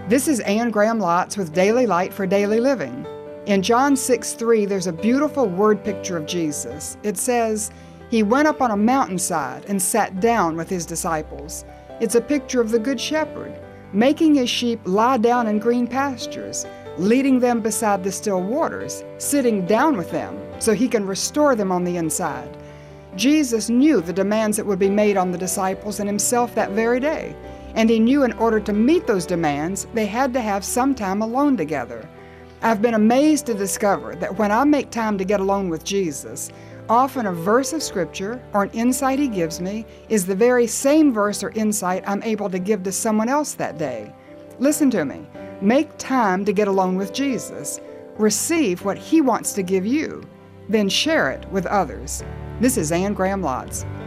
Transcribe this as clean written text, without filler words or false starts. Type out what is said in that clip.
This is Anne Graham Lotz with Daily Light for Daily Living. In John 6:3, there's a beautiful word picture of Jesus. It says, "He went up on a mountainside and sat down with his disciples." It's a picture of the Good Shepherd, making his sheep lie down in green pastures, leading them beside the still waters, sitting down with them so he can restore them on the inside. Jesus knew the demands that would be made on the disciples and himself that very day. And he knew in order to meet those demands, they had to have some time alone together. I've been amazed to discover that when I make time to get alone with Jesus, often a verse of Scripture or an insight he gives me is the very same verse or insight I'm able to give to someone else that day. Listen to me. Make time to get alone with Jesus. Receive what he wants to give you. Then share it with others. This is Anne Graham Lotz.